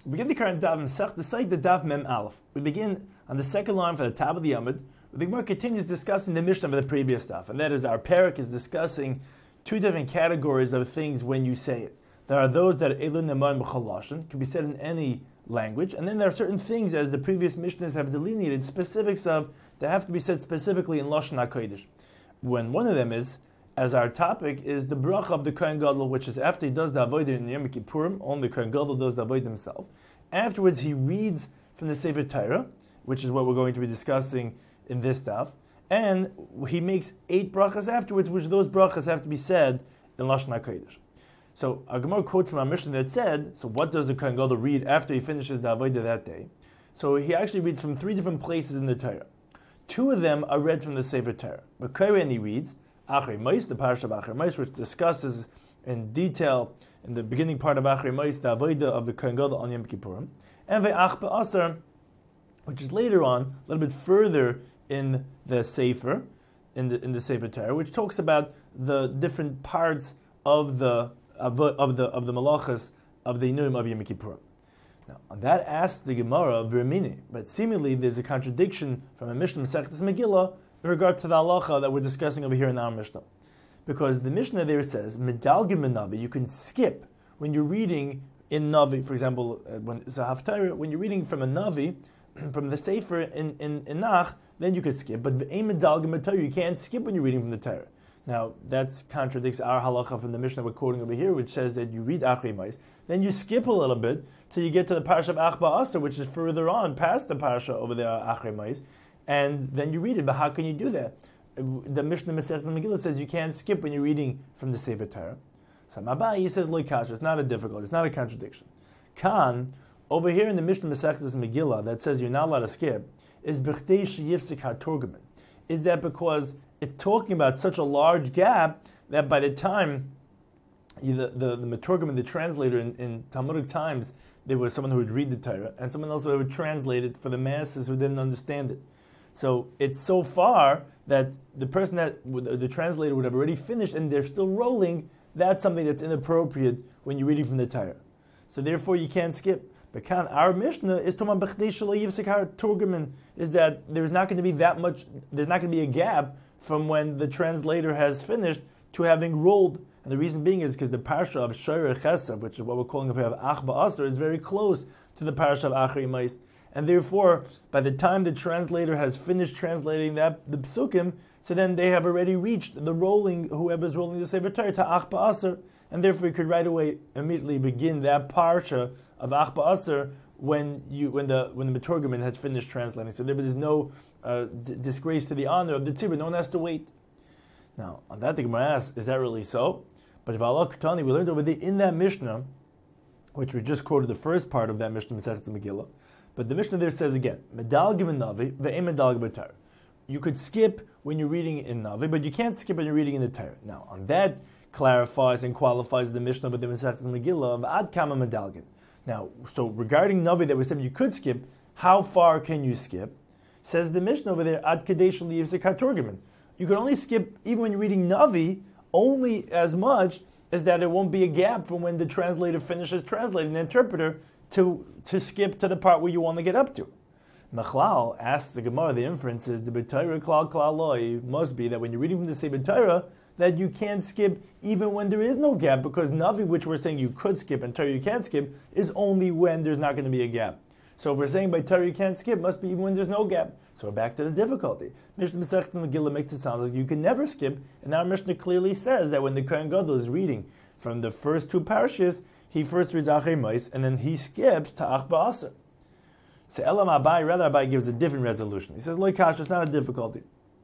We begin the current daf in Sech the site the daf Mem Aleph. We begin on the second line for the top of the Amud. The Gemara continues discussing the Mishnah of the previous daf, and that is our parak is discussing two different categories of things when you say it. There are those that Elun Neman B'Chalashon, can be said in any language, and then there are certain things, as the previous Mishnahs have delineated, specifics of that have to be said specifically in Lashon HaKodesh. When one of them is, as our topic, is the bracha of the Kohen Gadol, which is after he does the Avodah in Yom Kippurim, only the Kohen Gadol does the Avodah himself. Afterwards, he reads from the Sefer Torah, which is what we're going to be discussing in this daf, and he makes 8 brachas afterwards, which those brachas have to be said in Lashon HaKodesh. So our Gemara quotes from our Mishnah that said, so what does the Kohen Gadol read after he finishes the Avodah that day? So he actually reads from 3 different places in the Torah. 2 of them are read from the Sefer Torah. B'Koreh he reads Achrei Mos, the parasha of Achrei Mos, which discusses in detail in the beginning part of Achrei Mos the Avodah of the Kohen Gadol on Yom Kippurim, and Ve'ach Ba'asar, which is later on, a little bit further in the Sefer, in the Sefer Torah, which talks about the different parts of the malachas of the Inuim of Yom Kippurim. Now, on that asks the Gemara, V'Remini, but seemingly there's a contradiction from a Mishnah Masechtas Megillah in regard to the halacha that we're discussing over here in our Mishnah. Because the Mishnah there says, Medalgim Navi, you can skip when you're reading in Navi, for example, when it's a Haftarah, when you're reading from a Navi, from the Sefer in Nach, then you could skip. But V'Ein Medalgim Torah, you can't skip when you're reading from the Torah. Now, that contradicts our halacha from the Mishnah we're quoting over here, which says that you read Achrei Mos, then you skip a little bit till you get to the parasha of Ach Ba'asar, which is further on, past the parasha over there, Achrei Mos, and then you read it. But how can you do that? The Mishnah Masechtas Megillah says you can't skip when you're reading from the Sefer Torah. So Mabai, he says, Lo Kasha, it's not a difficult, it's not a contradiction. Kan, over here in the Mishnah Masechtas Megillah, that says you're not allowed to skip, is B'chtei Sheyifsik HaTorgaman. Is that because it's talking about such a large gap that by the time the Meturgim, the translator in Talmudic times, there was someone who would read the Torah and someone else who would translate it for the masses who didn't understand it. So it's so far that the person the translator would have already finished and they're still rolling. That's something that's inappropriate when you're reading from the Torah. So therefore you can't skip. But our Mishnah is Toman B'chdei Shelo Yifsik HaTorgaman, is that there's not going to be a gap from when the translator has finished to having rolled. And the reason being is because the parasha of Shorei Chesed, which is what we're calling of Ach Ba'asar, is very close to the parasha of Achrei Mos. And therefore, by the time the translator has finished translating the psukim, so then they have already reached the rolling, whoever's rolling the Sefer Torah, to Ach Ba'asar, and therefore you could right away immediately begin that parasha of Ach Ba'asar when the Meturgaman has finished translating. So there's no disgrace to the honor of the tzibur. No one has to wait. Now, on that the Gemara asks, is that really so? But if Allah Ketani, we learned over there in that Mishnah, which we just quoted the first part of that Mishnah, Masechtas Megillah, but the Mishnah there says again, Medalgim in Navi, Ve'em Medalgim b'Torah. You could skip when you're reading in Navi, but you can't skip when you're reading in the Torah. Now, on that clarifies and qualifies the Mishnah with the Masechtas Megillah of Ad Kama Medalgim. Now, so regarding Navi that we said you could skip, how far can you skip? Says the Mishnah over there, Ad Kadesh Yifsik HaTorgaman. You can only skip, even when you're reading Navi, only as much as that it won't be a gap from when the translator finishes translating, the interpreter, to skip to the part where you want to get up to. Machlal asks the Gemara, the inference is, the B'Torah Klal Klal Loi must be that when you're reading from the Sefer Torah, that you can't skip even when there is no gap, because Navi, which we're saying you could skip, and Torah you can't skip, is only when there's not going to be a gap. So if we're saying by Torah you can't skip, must be even when there's no gap. So we're back to the difficulty. Mishnah Masechtas Megillah makes it sound like you can never skip, and our Mishnah clearly says that when the Kohen Gadol is reading from the first 2 parashas, he first reads Achrei Mos, and then he skips to Ach Ba'asar. So Elam Abai, rather Abai gives a different resolution. He says, Lo Kasha, it's not a difficulty.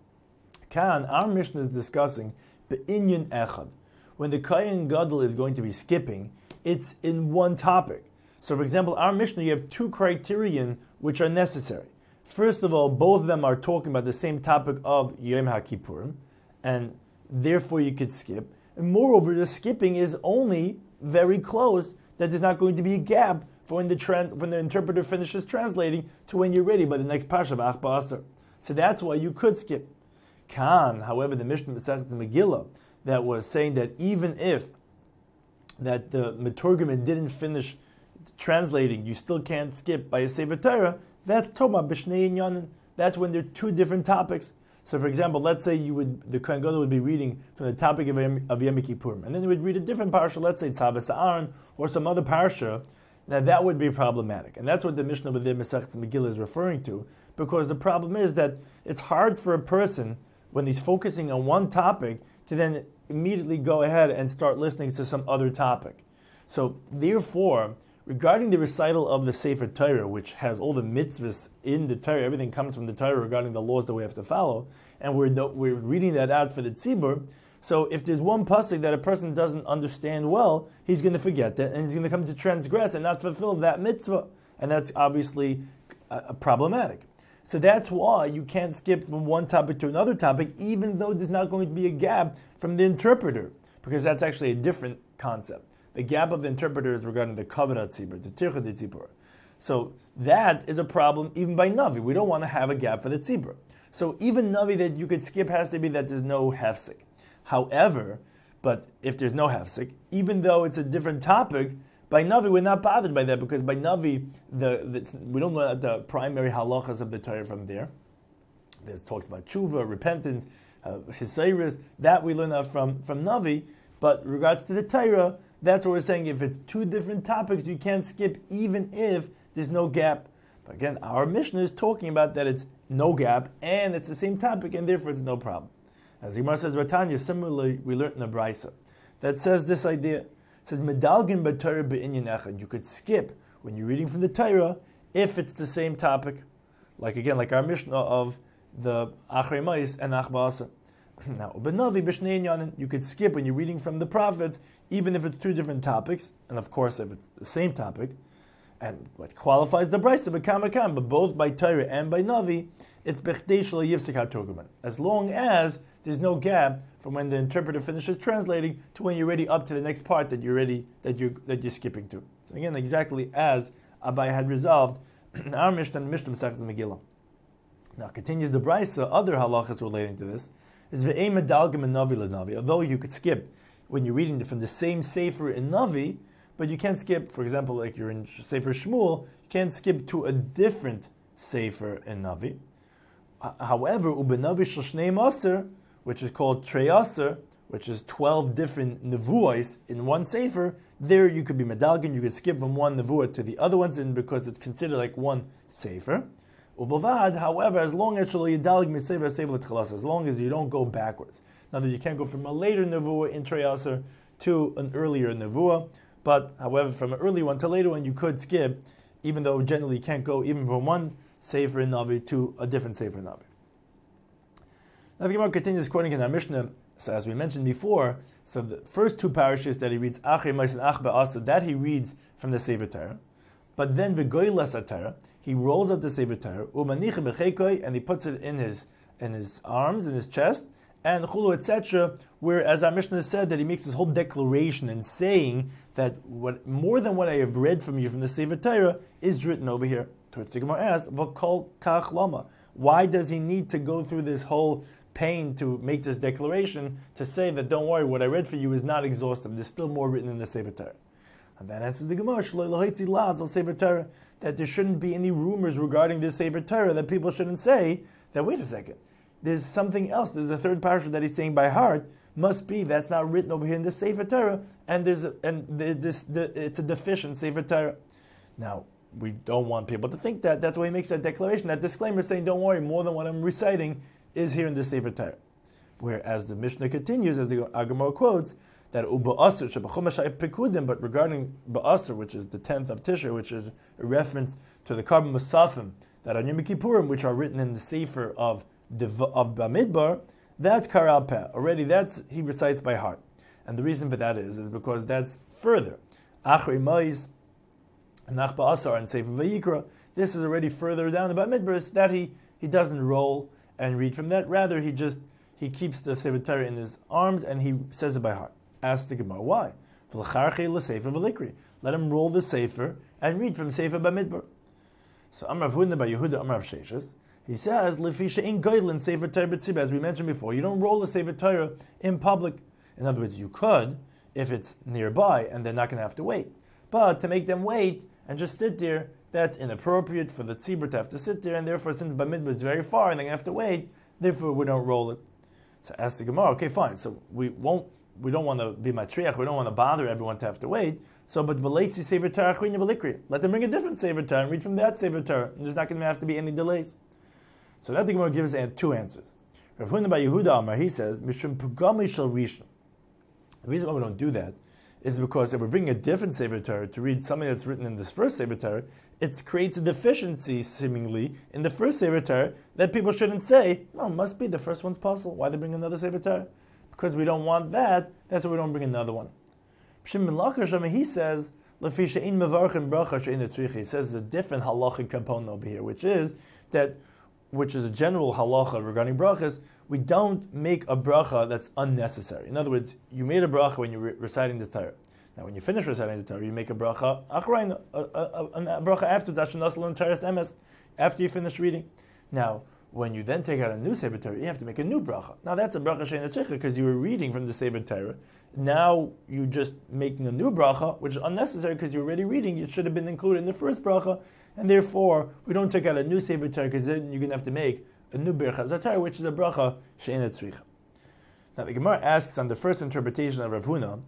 Kan, our Mishnah is discussing Be'inyan Echad. When the Kohen Gadol is going to be skipping, it's in one topic. So for example, our Mishnah, you have 2 criterion which are necessary. First of all, both of them are talking about the same topic of Yom HaKippurim, and therefore you could skip. And moreover, the skipping is only very close, that there's not going to be a gap for when the interpreter finishes translating to when you're ready by the next parasha of Ach Ba'asar. So that's why you could skip. Kan, however, the Mishnah Masechtas Megillah that was saying that even if that the Meturgaman didn't finish translating, you still can't skip by a Sefer Torah, that's Toma B'Shnei Inyanin. That's when there are two different topics. So, for example, let's say the Kohen Gadol would be reading from the topic of Yom Kippurim, and then he would read a different parsha, let's say Tzavas Aaron, or some other parsha. Now that would be problematic, and that's what the Mishnah within Masechet Megillah is referring to, because the problem is that it's hard for a person, when he's focusing on one topic, to then immediately go ahead and start listening to some other topic. So, therefore, regarding the recital of the Sefer Torah, which has all the mitzvahs in the Torah, everything comes from the Torah regarding the laws that we have to follow, and we're reading that out for the tzibur. So if there's one pasuk that a person doesn't understand well, he's going to forget that, and he's going to come to transgress and not fulfill that mitzvah, and that's obviously problematic. So that's why you can't skip from one topic to another topic, even though there's not going to be a gap from the interpreter, because that's actually a different concept. The gap of the interpreter is regarding the kavod tzibur, the tircha de tzibur. So that is a problem even by Navi. We don't want to have a gap for the tzibur. So even Navi that you could skip has to be that there's no hefsek. However, but if there's no hefsek, even though it's a different topic, by Navi we're not bothered by that, because by Navi we don't know the primary halachas of the Torah from there. There's talks about tshuva, repentance, hisairis, that we learn from Navi. But in regards to the Torah, that's what we're saying. If it's two different topics, you can't skip even if there's no gap. But again, our Mishnah is talking about that it's no gap and it's the same topic, and therefore it's no problem. As Gemara says, Vatanya, similarly we learned in the Brisa that says this idea. It says, Medalgin b'Torah b'inyan echad. You could skip when you're reading from the Torah if it's the same topic. Like our Mishnah of the Achrei Ma'is and Ach Ba'asar. Now, B'Navi b'Shnei Inyanin, you could skip when you're reading from the prophets, even if it's two different topics, and of course if it's the same topic. And what qualifies the Brisa b'Kam, but both by Torah and by Navi, it's Bechdei Shelo Yifsek HaTurguman. As long as there's no gap from when the interpreter finishes translating to when you're ready up to the next part that you're skipping to. So again, exactly as Abai had resolved our Mishnah and Mishnah Masechet Megillah. Now continues the Brisa, other halachas relating to this is ve'em medalgim and Navi leNavi. Although you could skip when you're reading from the same sefer in Navi, but you can't skip, for example, like you're in Sefer Shmuel, you can't skip to a different sefer in Navi. However, ubenavi shel shnei maser, which is called Trei Aser, which is 12 different nevuos in one sefer, there you could be medalgin, you could skip from one nevuah to the other ones, and because it's considered like one sefer. Ubavad, however, as long as as long as you don't go backwards. Now that you can't go from a later nevuah in Trei Aser to an earlier nevuah, but however, from an early one to a later one, you could skip, even though generally you can't go even from one sefer in Navi to a different sefer in Navi. Now the Gemara continues quoting in our Mishnah. So as we mentioned before, so the first two parashas that he reads, Achrei Ma'is and Ach Ba'asar, that he reads from the Sefer Torah. But then V'goylas HaTorah, he rolls up the Sefer Torah, U'manicha b'cheikoi, and he puts it in his arms, in his chest, and chulu, etc., where, as our Mishnah said, that he makes this whole declaration and saying that what more than what I have read from you from the Sefer Torah is written over here. Towards the Gemara asks, V'kol kach lama. Why does he need to go through this whole pain to make this declaration, to say that, don't worry, what I read for you is not exhaustive, there's still more written in the Sefer Torah? And that answers the Gemara, Sefer Torah, that there shouldn't be any rumors regarding this Sefer Torah, that people shouldn't say that, wait a second, there's something else, there's a third parasha that he's saying by heart, must be that's not written over here in the Sefer Torah, and it's a deficient Sefer Torah. Now, we don't want people to think that. That's why he makes that declaration, that disclaimer saying, don't worry, more than what I'm reciting is here in the Sefer Torah. Whereas the Mishnah continues, as the Gemara quotes, that Ba'asar shebechumash pekudim, but regarding Ba'asar, which is the 10th of Tishrei, which is a reference to the Karban Musafim, that on Yom Kippurim, which are written in the Sefer of Bamidbar, that's Karal Peh. Already he recites by heart. And the reason for that is because that's further. Achrei Ma'is and Ach Ba'asar and Sefer Vayikra, this is already further down the Bamidbar, that he doesn't roll and read from that. Rather, he keeps the Sefer Torah in his arms and he says it by heart. Ask the Gemara, why? Let him roll the Sefer and read from Sefer Bamidbar. So Amrav Hudna by Yehuda Amrav Sheshes, he says, Lefisha in Goydlin Sefer Torah b'tzibah, as we mentioned before, you don't roll the Sefer Torah in public. In other words, you could if it's nearby and they're not going to have to wait. But to make them wait, and just sit there, that's inappropriate for the tzibur to have to sit there, and therefore, since Bamidbar is very far and they have to wait, therefore we don't roll it. So ask the Gemara, okay, fine. So we don't want to be matriach, we don't want to bother everyone to have to wait. So, but v'leisi sefer Torah achrin v'likri. Let them bring a different sefer Torah and read from that sefer Torah. And there's not going to have to be any delays. So that the Gemara gives two answers. Rav Huna bar Yehuda Amar, he says, Mishum pugami shel rishon. The reason why we don't do that is because if we're bringing a different sefer Torah to read something that's written in this first sefer Torah, it creates a deficiency, seemingly, in the first sefer Torah that people shouldn't say, no, it must be the first one's puzzle. Why they bring another sefer Torah? Because we don't want that, that's why we don't bring another one. Shimon Lakish, he says, he says there's a different halachic component over here, which is a general halacha regarding brachas. We don't make a bracha that's unnecessary. In other words, you made a bracha when you're reciting the Torah. Now, when you finish reciting the Torah, you make a bracha achrein, a bracha afterwards, after you finish reading. Now, when you then take out a new Sefer Torah, you have to make a new bracha. Now, that's a bracha she'eina tzricha because you were reading from the Sefer Torah. Now, you're just making a new bracha, which is unnecessary because you're already reading. It should have been included in the first bracha, and therefore, we don't take out a new Sefer Torah because then you're going to have to make a new Birchas HaTorah, which is a bracha she'eina tzricha. Now, the Gemara asks on the first interpretation of Rav Huna,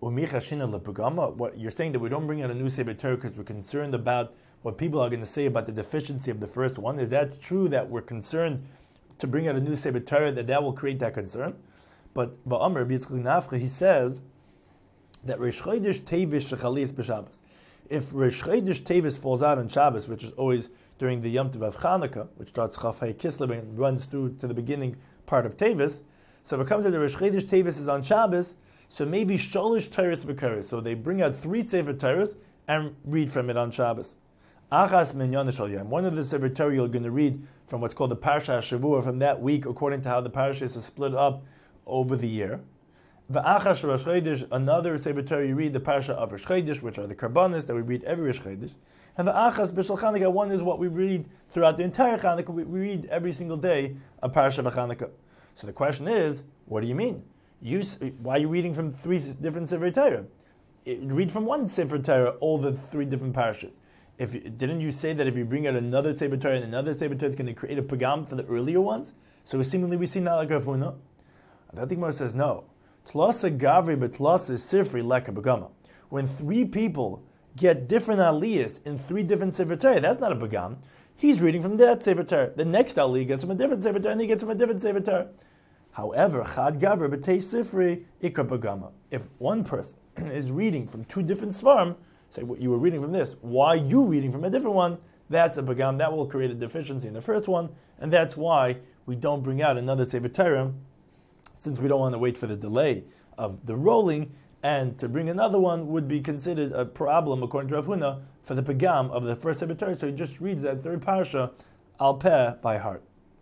what you're saying that we don't bring out a new Sefer Torah because we're concerned about what people are going to say about the deficiency of the first one. Is that true that we're concerned to bring out a new Sefer Torah, that will create that concern? But Ba'amr B'Yitzchak Nafcha, he says that Rosh Chodesh Tevis Shechalis b'Shabbos. If Rosh Chodesh Tevis falls out on Shabbos, which is always during the Yom Tov of Chanukah, which starts Chaf Hay Kislev and runs through to the beginning part of Tevis, so if it comes that the Rosh Chodesh Tevis is on Shabbos, so maybe Sholish Torahs B'Karis. So they bring out 3 Sefer Torahs and read from it on Shabbos. Achas Minyan Shal Yom. One of the Sefer Torah you're going to read from what's called the Parsha Shavua from that week, according to how the Parashas is split up over the year. V'achas Rosh Chodesh, another Sefer Torah you read the Parsha of Rosh Chodesh, which are the Karbanos that we read every Rosh Chodesh. And v'achas B'Shal Chanukah, one is what we read throughout the entire Chanukah. We read every single day a Parsha of Chanukah. So the question is, what do you mean? Why are you reading from 3 different Sefer Torah? Read from one Sefer Torah all the 3 different parashas. Didn't you say that if you bring out another Sefer Torah and another Sefer Torah, it's going to create a pagam for the earlier ones? So seemingly we see not like Rav Huna. I think Gemara says no. Tlasa gavri betlasa sifri leka pagama. When 3 people get different aliyahs in 3 different Sefer Torah, that's not a pagam. He's reading from that Sefer Torah. The next aliyah gets from a different Sefer Torah, and he gets from a different Sefer Torah. However, chad gavri b'tei sifri ikra pagama. If one person is reading from 2 different svarim, say what you were reading from this, why you reading from a different one, that's a pagam. That will create a deficiency in the first one, and that's why we don't bring out another Sefer Torah, since we don't want to wait for the delay of the rolling, and to bring another one would be considered a problem, according to Rav Huna, for the pagam of the first Sefer Torah. So he just reads that 3rd parsha al peh by heart.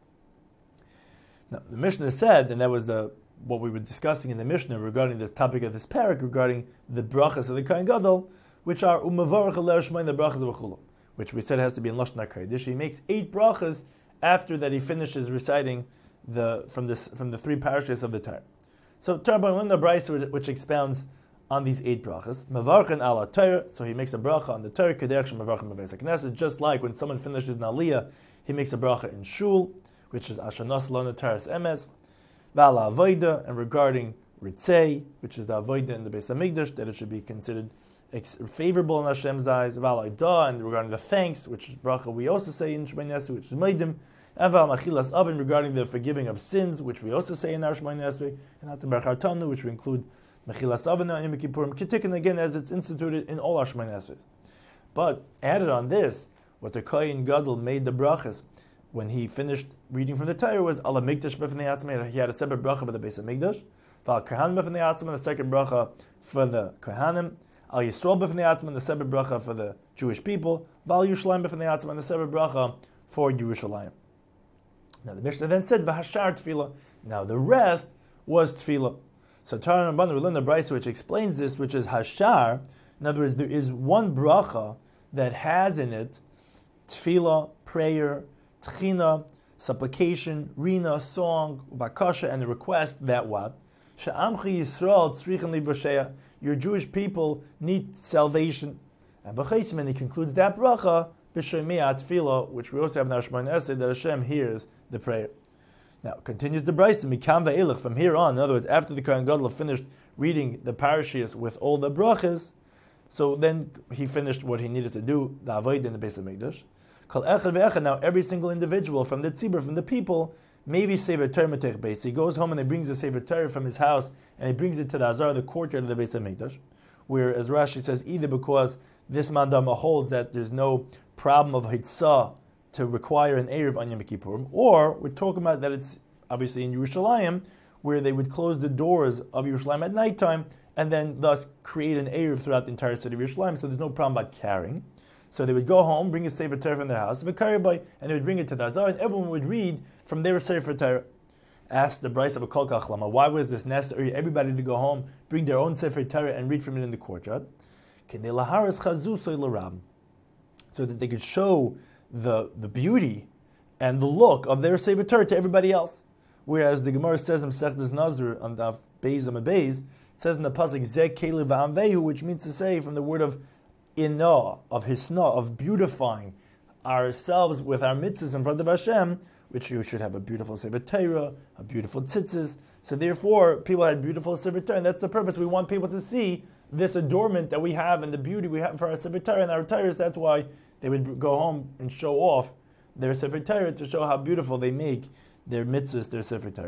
Now, the Mishnah said, and that was what we were discussing in the Mishnah regarding the topic of this parak, regarding the brachas of the Kohen Gadol, which are umavarach alei shmein, the brachas of Chulu, which we said has to be in Lashon HaKodesh. He makes 8 brachas after that he finishes reciting from the 3 parashas of the Torah. So Torah in the Brayso, which expounds on these 8 brachas, mavarchin ala Torah. So he makes a bracha on the Torah, kederech shemavarchin b'beis hakneset, just like when someone finishes an aliyah, he makes a bracha in shul, which is Ashanos Lona Taras Emes, Vala Avoida, and regarding Ritzei, which is the Avoida in the Beis HaMikdash, that it should be considered favorable in Hashem's eyes, Vala Ida, and regarding the thanks, which is Bracha we also say in Shemay Nesri, which is Meidim, and Val Machilas Oven, regarding the forgiving of sins, which we also say in our Shemay Nesri, and Atabar Chartanu, which we include Machilas Oven and Yom Kippurim, Kitikin, again, as it's instituted in all our Shemay Nesris. But added on this, what the Kohen Gadol made the brachas, when he finished reading from the Torah, was Ala Mikdash B'fnei Atzmai. He had a separate bracha for the Beis HaMikdash. Val Kohanim B'fnei Atzmai, a second bracha for the Kohanim. Al Yisrael B'fnei Atzmai, the separate bracha for the Jewish people. Val Yerushalayim B'fnei Atzmai, the separate bracha for Yerushalayim. Now the Mishnah then said V'hashar Tefillah. Now the rest was Tefillah. So Torah and Rabbanan we learn the Brayso which explains this, which is Hashar. In other words, there is one bracha that has in it Tefillah, prayer, Tchina, supplication, Rina, song, Bakasha, and the request that what? She'amchi Yisrael tzrichen li b'sheya. Your Jewish people need salvation. And b'chaisim, and he concludes that bracha b'shomei atfila, which we also have in our Shemona Esrei, that Hashem hears the prayer. Now, continues the Brisa, mikam ve'elach, from here on, in other words, after the Kohen Gadol finished reading the parashiyos with all the brachas, so then he finished what he needed to do, the avodah in the Beis HaMikdash. Kol echad ve'echad, now every single individual from the tzibur, from the people, maybe Sefer Torah Metech Beis. He goes home and he brings the Sefer Torah from his house and he brings it to the Azar, the courtyard of the Beis HaMikdash, where, as Rashi says, either because this mandama holds that there's no problem of hitzah to require an Erev on Yom Kippurim, or we're talking about that it's obviously in Yerushalayim, where they would close the doors of Yerushalayim at nighttime and then thus create an Erev throughout the entire city of Yerushalayim, so there's no problem about carrying. So they would go home, bring a Sefer Torah from their house, and they would bring it to the Azar, and everyone would read from their Sefer Torah. Asked the Brisa of a Kol Kach Lama, why was this necessary? Everybody to go home, bring their own Sefer Torah, and read from it in the courtyard. So that they could show the beauty and the look of their Sefer Torah to everybody else. Whereas the Gemara says in Masechtas Nazir on Daf Beis Amabez, it says in the pasuk Zeh Kelev V'Amvehu, which means to say from the word of inah, of hisna, of beautifying ourselves with our mitzvahs in front of Hashem, which you should have a beautiful Sefer Torah, a beautiful tzitzis. So therefore, people had beautiful Sefer Torah, and that's the purpose. We want people to see this adornment that we have and the beauty we have for our Sefer Torah and our Torahs. That's why they would go home and show off their Sefer Torah to show how beautiful they make their mitzvahs, their Sefer Torah.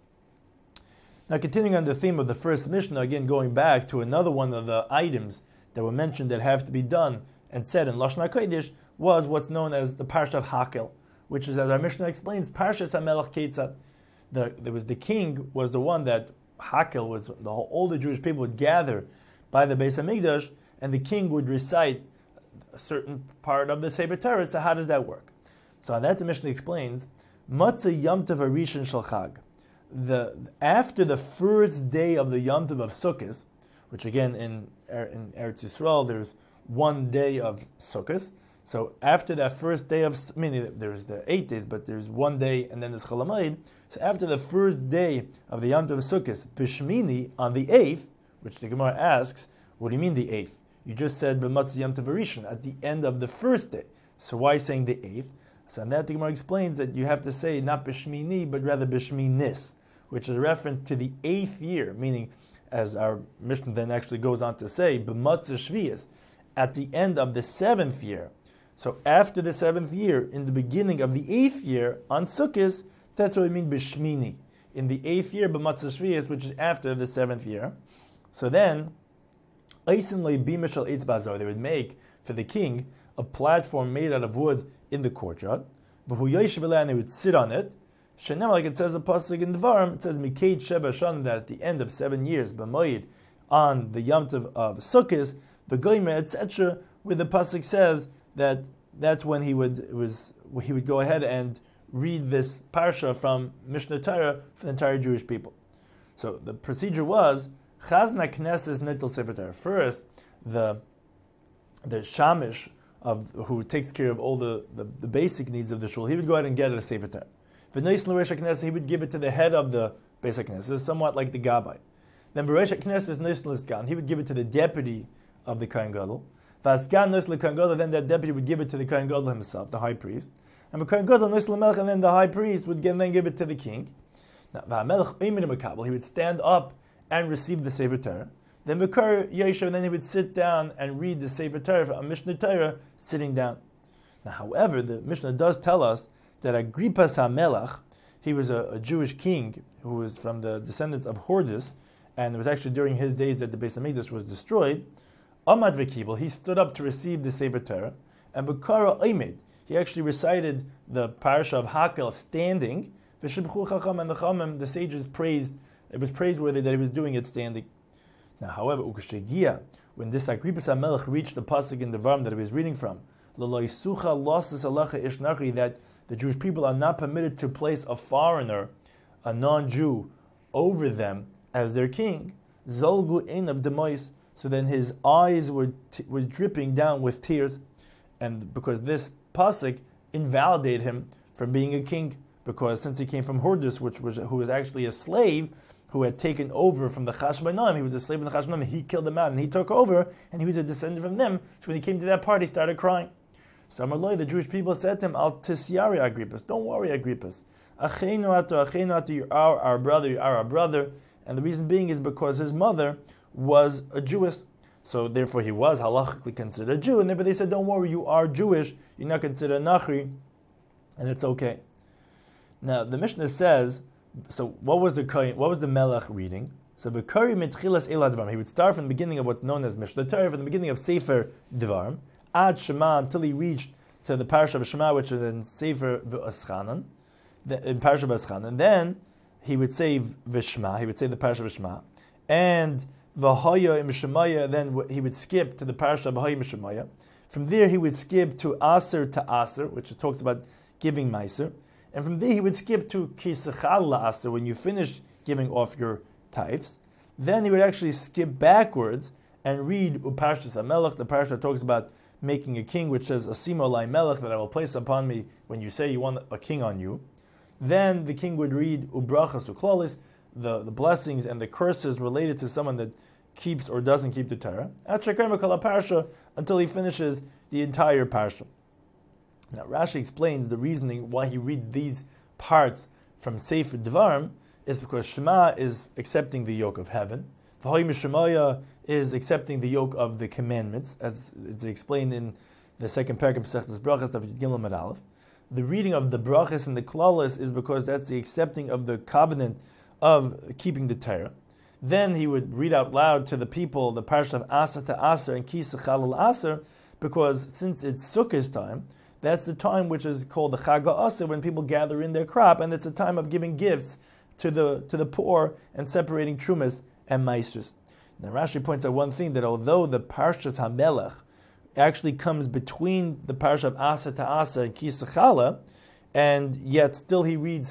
Now, continuing on the theme of the first Mishnah, again going back to another one of the items that were mentioned that have to be done and said in Lashon HaKodesh was what's known as the Parsha of Hakel, which is, as our Mishnah explains, Parshas HaMelech Ketzad. The king was the one that Hakel was, all the Jewish people would gather by the Beis HaMikdash, and the king would recite a certain part of the Sefer Torah. So how does that work? So on that the Mishnah explains, Matzah Yom Tov Harishon Shel Chag. After the first day of the Yom Tov of Sukkot, which again in Eretz Yisrael there's one day of Sukkot. So after that first day of, meaning there's the 8 days, but there's one day and then there's Chol Hamoed. So after the first day of the Yom Tov of Sukkot, Bishmini, on the 8th, which the Gemara asks, what do you mean the 8th? You just said B'matzah Yom Tov Harishon at the end of the first day. So why saying the 8th? So on that the Gemara explains that you have to say not Bishmini, but rather Bishminis, which is a reference to the 8th year, meaning, as our Mishnah then actually goes on to say, B'matzah Shvius, at the end of the 7th year. So after the 7th year, in the beginning of the 8th year, on Sukkot, that's what we mean Bishmini. In the 8th year, B'matzah Shvius, which is after the 7th year. So then, they would make for the king a platform made out of wood in the courtyard. And they would sit on it. Like it says a pasuk in Devarim, it says Mikate Sheva Shan, that at the end of 7 years, B'moed, on the Yom Tov of Sukkot, the Goymer, etc., where the pasuk says that that's when he would go ahead and read this parsha from Mishnah Torah for the entire Jewish people. So the procedure was Chazna Knesses Nitel Sefer Torah. First, the shamish of who takes care of all the basic needs of the shul, he would go ahead and get a Sefer Torah. V'nois l'Rosh HaKnesses, he would give it to the head of the Beis HaKnesses, somewhat like the Gabbai. Then Rosh HaKnesses nois l'Sgan, he would give it to the deputy of the Kohen Gadol. V'Asgan nois l'Kohen Gadol, then that deputy would give it to the Kohen Gadol himself, the high priest. And the Kohen Gadol nois l'Melech, and then the high priest would then give it to the king. Now, V'Hamelech oimed Makabel, he would stand up and receive the Sefer Torah. Then V'Kar Yeshev, and then he would sit down and read the Sefer Torah, a Mishnah Torah, sitting down. Now, however, the Mishnah does tell us that Agrippas HaMelech, he was a Jewish king who was from the descendants of Hordis, and it was actually during his days that the Beis HaMikdash was destroyed. Amad V'Kibel, he stood up to receive the Sefer Torah, and V'Kara Oimed, he actually recited the parasha of Hakel standing. V'Shibchu Chacham, and the Chamim, the sages praised, it was praiseworthy that he was doing it standing. Now, however, Ukashegia, when this Agrippas HaMelech reached the pasuk in the Devarim that he was reading from, that the Jewish people are not permitted to place a foreigner, a non-Jew, over them as their king. Zolgu ein of demois, so then his eyes were dripping down with tears, and because this pasuk invalidated him from being a king, because since he came from Hordus, who was actually a slave, who had taken over from the Chashmonaim. He was a slave in the Chashmonaim. He killed them out, and he took over, and he was a descendant from them. So when he came to that part, he started crying. So Amaloi, the Jewish people said to him, Al tisyari Agrippus, don't worry, Agrippus. Achenu atu, you are our brother, you are our brother. And the reason being is because his mother was a Jewess. So therefore he was halachically considered a Jew. And therefore they said, don't worry, you are Jewish, you're not considered a Nachri, and it's okay. Now the Mishnah says, so what was the Melech reading? So B'kari mitchilas el advarim. He would start from the beginning of what's known as Mishnah Torah, from the beginning of Sefer Dvarim, ad Shema, until he reached to the Parsha of Shema, which is in Sefer V'aschanan, in Parsha V'aschanan. And then he would say V'shma, he would say the Parsha of Shema, and V'haya im Shemaya, then he would skip to the Parsha of V'haya im Shemaya. From there he would skip to Aser, which talks about giving Meiser. And from there he would skip to Kisachal La'aser, when you finish giving off your tithes. Then he would actually skip backwards and read Uparshas HaMelech, the parsha that talks about making a king, which says, Asimo Lai Melech, that I will place upon me when you say you want a king on you. Then the king would read Ubrachas Uklalis, the blessings and the curses related to someone that keeps or doesn't keep the Torah, parsha, until he finishes the entire parsha. Now Rashi explains the reasoning why he reads these parts from Sefer Dvarim is because Shema is accepting the yoke of heaven, V'hayim Shemaya is accepting the yoke of the commandments, as it's explained in the second parak of Pesachtas Brachas of Gimel Amud Aleph. The reading of the Brachas and the Klalis is because that's the accepting of the covenant of keeping the Torah. Then he would read out loud to the people the parsha of Aser to Aser and Kisachal Aser, because since it's Sukkot time, that's the time which is called the Chag HaAser, when people gather in their crop, and it's a time of giving gifts to the poor and separating Trumas and Maestros. Now Rashi points out one thing, that although the Parshas HaMelech actually comes between the parsha of Aser to Aser and Kisachala, and yet still he reads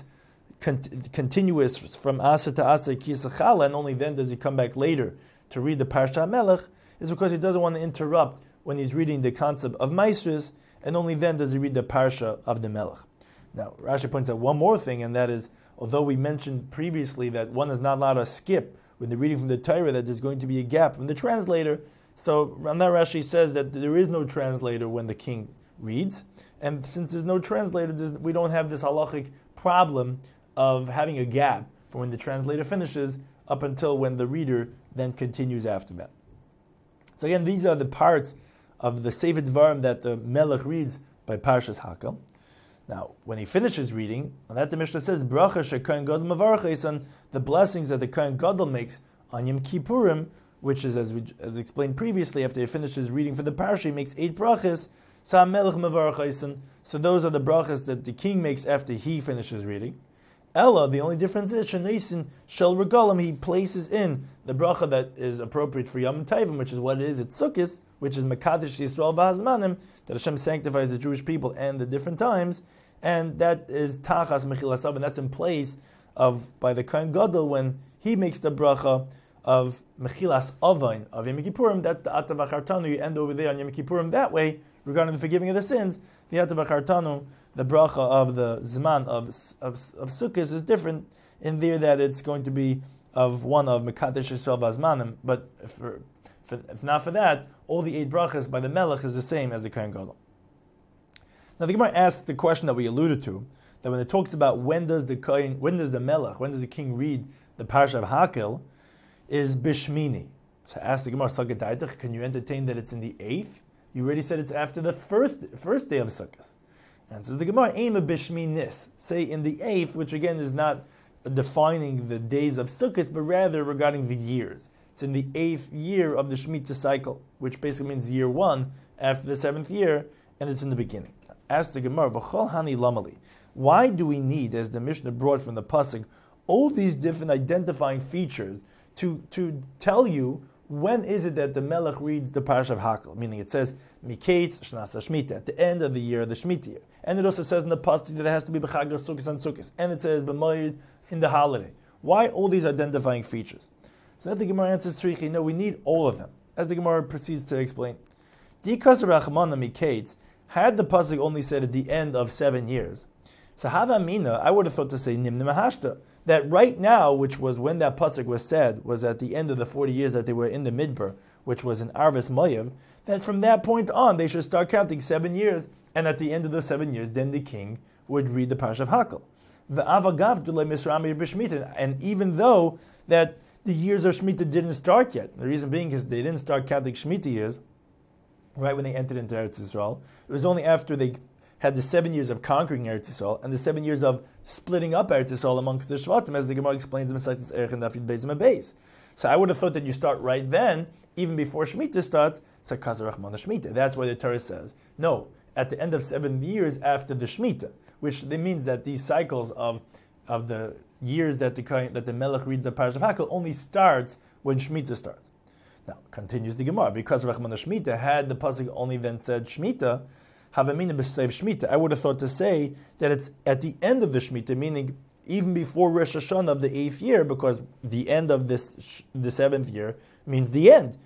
continuous from Aser to Aser Kisachala, and only then does he come back later to read the parsha HaMelech, is because he doesn't want to interrupt when he's reading the concept of Maestros, and only then does he read the parsha of the Melech. Now, Rashi points out one more thing, and that is, although we mentioned previously that one is not allowed to skip when they're reading from the Torah, that there's going to be a gap from the translator. So Ramna Rashi says that there is no translator when the king reads, and since there's no translator, we don't have this halachic problem of having a gap from when the translator finishes up until when the reader then continues after that. So again, these are the parts of the Sefer Dvarim that the Melech reads by Parshas Hakel. Now, when he finishes reading, on that the Mishnah says, Bracha sheKohen Gadol Mavarches, on the blessings that the Kohen Gadol makes on Yom Kippurim, which is, as explained previously, after he finishes reading for the parsha, he makes 8 brachas, Sa Melech Mavarches, so those are the brachas that the king makes after he finishes reading. Ella, the only difference is, Shanisin Shel Regalim, he places in the bracha that is appropriate for Yom Tovim, which is what it is at Sukkot, which is Mekadesh Yisrael V'Hazmanim, that Hashem sanctifies the Jewish people and the different times, and that is Tachas Mechilas Av, and that's in place of, by the Kohen Gadol, when he makes the bracha of Mechilas Avain of Yom Kippurim, that's the Atav Achartanu, you end over there on Yom Kippurim that way, regarding the forgiving of the sins. The Atav Achartanu, the bracha of the Zman of Sukkot is different in there, that it's going to be of one of Mekadesh Yisrael V'Hazmanim, but if not for that, all the 8 brachas by the Melech is the same as the Kohen Gadol. Now the Gemara asks the question that we alluded to, that when it talks about when does the king read the parsha of Hakel, is Bishmini. So ask the Gemara, Sagadaitach, can you entertain that it's in the 8th? You already said it's after the first day of Sukkot. And so the Gemara, aim of Bishminis, say in the 8th, which again is not defining the days of Sukkot, but rather regarding the years. It's in the 8th year of the Shemitah cycle, which basically means year 1 after the 7th year, and it's in the beginning. Ask the Gemara, V'chol hani lamali, why do we need, as the Mishnah brought from the Pasuk, all these different identifying features to tell you when is it that the Melech reads the Parsha of Hakel? Meaning it says, Miketz Shnas HaShemitah, at the end of the year, the Shemitah year. And it also says in the Pasuk that it has to be B'chag Sukkos and Sukkos. And it says B'moed in the holiday. Why all these identifying features? So that the Gemara answers Tzrichi, no, we need all of them. As the Gemara proceeds to explain. Dikas Rachmana Miketz, had the Pasuk only said at the end of 7 years, so Hava Mina, I would have thought to say Nimna Mahashta, that right now, which was when that pasuk was said, was at the end of the 40 years that they were in the Midbar, which was in Arvis Moav, that from that point on they should start counting 7 years, and at the end of those 7 years, then the king would read the Parsha of Hakel. And even though that the years of Shemitah didn't start yet, the reason being is they didn't start counting Shemitah years right when they entered into Eretz Yisrael. It was only after they had the 7 years of conquering Eretz Yisrael and the 7 years of splitting up Eretz Yisrael amongst the Shvatim, as the Gemara explains in Masechtas Erech and Daf Yud Beis and Beis. So I would have thought that you start right then, even before Shemitah starts, Sakaz Rachmana Shemitah. That's why the Torah says, no, at the end of 7 years after the Shemitah, which means that these cycles of the years that the Melech reads the Parsha of Hakel only starts when Shemitah starts. Now, continues the Gemara, because Rachmana Shemitah had the pasuk only then said Shemitah, Havamina b'Seiv Shemitah. I would have thought to say that it's at the end of the Shemitah, meaning even before Rosh Hashanah of the 8th year, because the end of the 7th year means the end,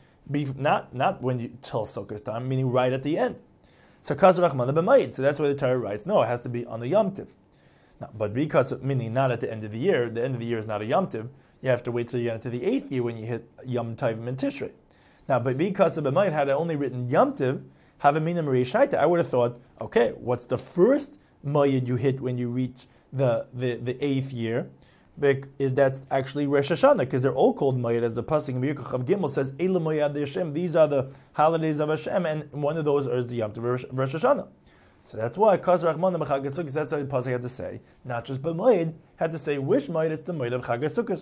not when you till Sukkot time, meaning right at the end. So Rachmana b'Mayit. So that's why the Torah writes, no, it has to be on the Yom Tiv. Now, but meaning not at the end of the year is not a Yom Tiv. You have to wait till you get into the 8th year when you hit Yom Tovim and Tishrei. Now, but because the B'mayit had only written Yom Tiv, Havamina Marie Shaita, I would have thought, okay, what's the first Mayid you hit when you reach the 8th year? That's actually Rosh Hashanah, because they're all called Mayid, as the pasuk in Yirkach of Gimel says, Eila Mayad Hashem. These are the holidays of Hashem, and one of those is the Yom Tov Rosh Hashanah. So that's why Kaz Rachmana b'Chag HaSukkos, that's why the pasuk had to say, not just B'Mayid, had to say which Mayid, it's the Mayid of Chag HaSukkos.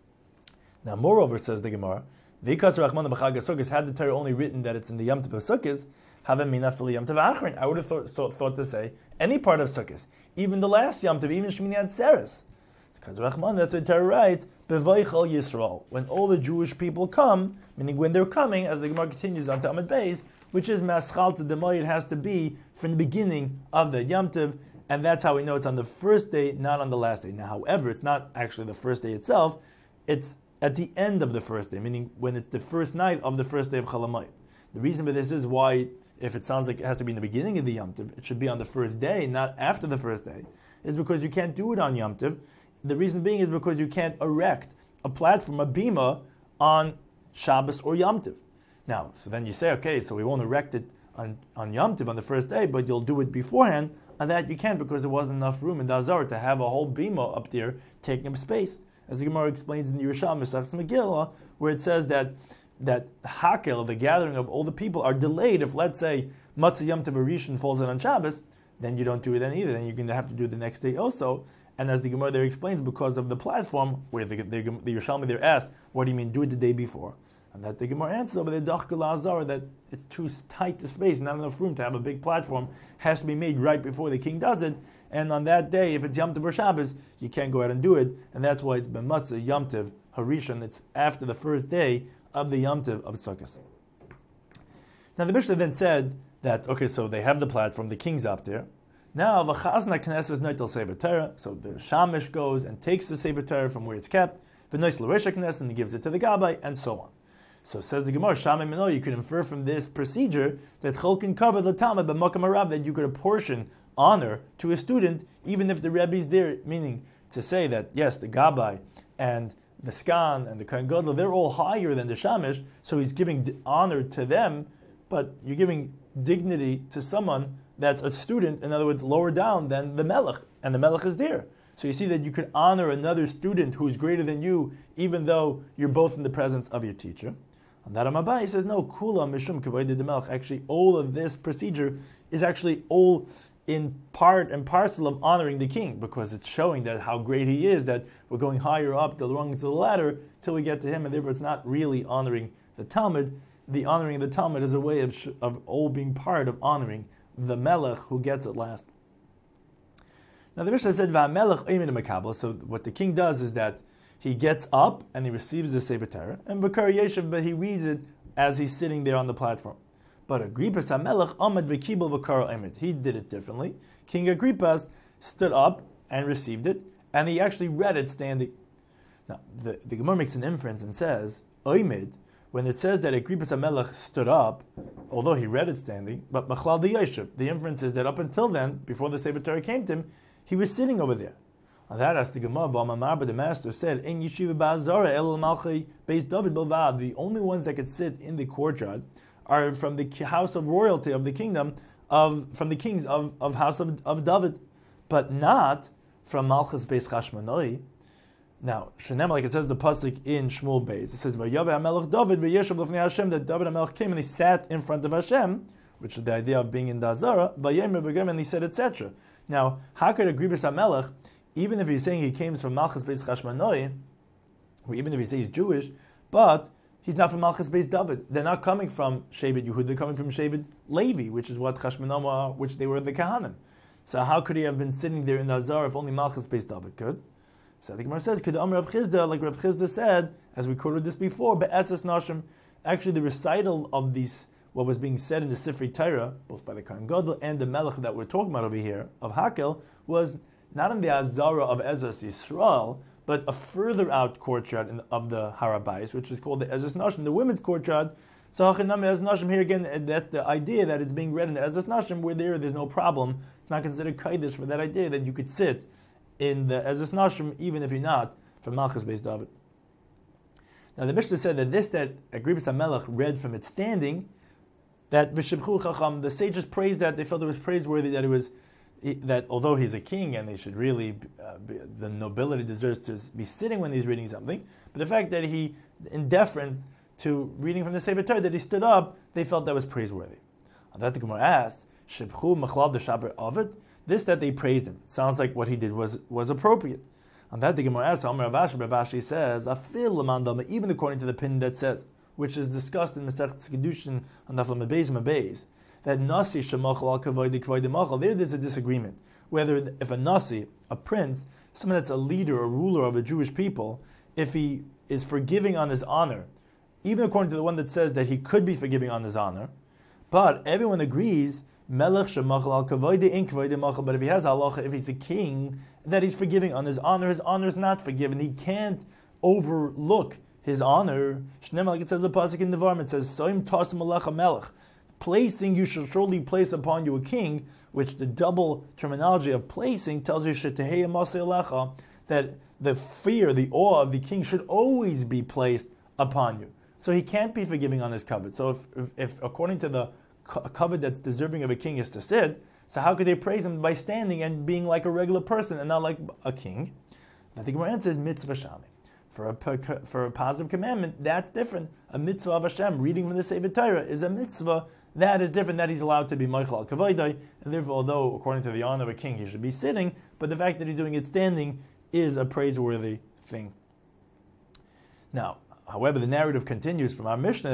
Now, moreover, says the Gemara, V'Kaz Rachmana b'Chag HaSukkos, had the Torah only written that it's in the Yom Tov of Sukkos, Havamina Fili Yom Tov Achron. I would have thought to say any part of Sukkos, even the last Yom Tov, even Shmini Atzeres. Because Rachman, that's what the Torah writes, B'Vaychal Yisrael. When all the Jewish people come, meaning when they're coming, as the Gemara continues on Talmud Beis, which is Maschalta Demay, it has to be from the beginning of the Yom Tov, and that's how we know it's on the first day, not on the last day. Now, however, it's not actually the first day itself, it's at the end of the first day, meaning when it's the first night of the first day of Chol Hamoed. The reason for this is why, if it sounds like it has to be in the beginning of the Yom Tov, it should be on the first day, not after the first day, is because you can't do it on Yom Tov. The reason being is because you can't erect a platform, a bima, on Shabbos or Yom Tov. Now, so then you say, okay, so we won't erect it on Yom Tov on the first day, but you'll do it beforehand. On that you can't, because there wasn't enough room in the Azar to have a whole bima up there taking up space. As the Gemara explains in the Yerushalmi, Mesachs Megillah, where it says that Hakel, the gathering of all the people, are delayed. If, let's say, Matzah Yom Tov Rishon falls in on Shabbos, then you don't do it then either. Then you're going to have to do it the next day also. And as the Gemara there explains, because of the platform, where the Yerushalmi there asks, what do you mean do it the day before? And that the Gemara answers over there, Dachkal Azar, that it's too tight to space, not enough room to have a big platform, has to be made right before the king does it. And on that day, if it's Yom Tov or Shabbos, you can't go out and do it. And that's why it's B'matzah Yom Tov Harishon. It's after the first day of the Yom Tov of Sukkot. Now the Mishnah then said that, okay, so they have the platform, the king's up there. Now, v'chazna knesses noitel sefer Torah. So the shamish goes and takes the sefer Torah from where it's kept. V'nois l'resha knesses, and he gives it to the gabbai, and so on. So says the Gemara, Shamay Mino, you could infer from this procedure that Chol can cover the Talmud b'makam harav, that you could apportion honor to a student, even if the Rebbe is there. Meaning to say that yes, the gabbai and the skan and the kohen gadol, they're all higher than the shamish, so he's giving honor to them, but you're giving dignity to someone that's a student, in other words, lower down than the melech, and the melech is there. So you see that you could honor another student who's greater than you, even though you're both in the presence of your teacher. On that Amabai says, no, kula mishum kavod de melech. Actually, all of this procedure is actually all in part and parcel of honoring the king, because it's showing that how great he is, that we're going higher up the rung to the ladder till we get to him, and therefore it's not really honoring the Talmud. The honoring of the Talmud is a way of all being part of honoring the melech who gets it last. Now the Mishnah said, "Va'melech oimed mekabel." So what the king does is that he gets up and he receives the Sefer Torah, and v'kar yeshiv, but he reads it as he's sitting there on the platform. But Agrippas HaMelech Amad v'kibel v'kar oimed. He did it differently. King Agrippas stood up and received it, and he actually read it standing. Now the Gemara makes an inference and says, oimed, when it says that Agrippas HaMelech stood up, although he read it standing, but Machlal the Yeshiv, the inference is that up until then, before the Sefer Torah came to him, he was sitting over there. On that, as the Gemara, but the master said, "In yeshiva ba'azara el malchei beis David bilvad." The only ones that could sit in the courtyard are from the house of royalty of the kingdom from the kings of house of David, but not from Malchus Beis Chashmonai. Now, Shenem, like it says the pasuk in Shmuel Beis, it says Vayaveh HaMelech David v'yeshav l'fnei Hashem, that David HaMelech came and he sat in front of Hashem, which is the idea of being in the Azara, Vayemer b'gem, and he said, etc. Now, how could Agribas HaMelech, even if he's saying he came from Malchus Beis Chashmonai, or even if he says he's Jewish, but he's not from Malchus Beis David. They're not coming from Shevet Yehud, they're coming from Shevet Levi, which is what Chashmonaim are, which they were the Kahanim. So how could he have been sitting there in the Azar if only Malchus Beis David could? So the Gemara says, Could Amr Rav Chizda, like Rav Chizda said, as we quoted this before, Be'eses Nashim, actually the recital of these, what was being said in the Sifrei Torah, both by the Kohen Gadol and the Melech that we're talking about over here, of Hakel, was not in the Azara of Ezras Yisrael, but a further out courtyard of the Harabais, which is called the Ezras Nashim, the women's courtyard. So Hachinam Ezras Nashim, here again, that's the idea that it's being read in the Ezras Nashim, where there's no problem. It's not considered Kaidish for that idea that you could sit in the Ezras Nashim, even if you're not from Malchus Beis David. Now the Mishnah said that Agribas HaMelech read from its standing, that V'shibchu Chacham, the sages praised that, they felt it was praiseworthy that although he's a king and they should really, the nobility deserves to be sitting when he's reading something, but the fact that he, in deference to reading from the Sefer Torah, that he stood up, they felt that was praiseworthy. On that the Gemara asked, Shibchu Machlal Deshaber Ovid? This that they praised him, sounds like what he did was appropriate. On that the Gemara asked, Amar Rav Ashi says, Afil Lamandam, even according to the pin that says, which is discussed in Masechet Kedushin on Daf Lamed Beis, that Nasi Shemachal al Kavoidi Kavoidi Machal, there's a disagreement. Whether if a Nasi, a prince, someone that's a leader or ruler of a Jewish people, if he is forgiving on his honor, even according to the one that says that he could be forgiving on his honor, but everyone agrees, Melech Shemachal al Kavoidi in Kavoidi Machal, but if he has halacha, if he's a king, that he's forgiving on his honor is not forgiven. He can't overlook his honor. Shneim, like it says the pasuk in the Devarim, it says, Soim Tasim Alecha Melech. Placing, you shall surely place upon you a king, which the double terminology of placing tells you that the fear, the awe of the king should always be placed upon you. So he can't be forgiving on his covet. So if according to the covet that's deserving of a king is to sit, so how could they praise him by standing and being like a regular person and not like a king? I think Gemara says mitzvah shami. For a positive commandment, that's different. A mitzvah of Hashem, reading from the Sefer Torah, is a mitzvah. That is different, that he's allowed to be Meichel al Kavoidai, and therefore, although according to the honor of a king he should be sitting, but the fact that he's doing it standing is a praiseworthy thing. Now, however, the narrative continues from our Mishnah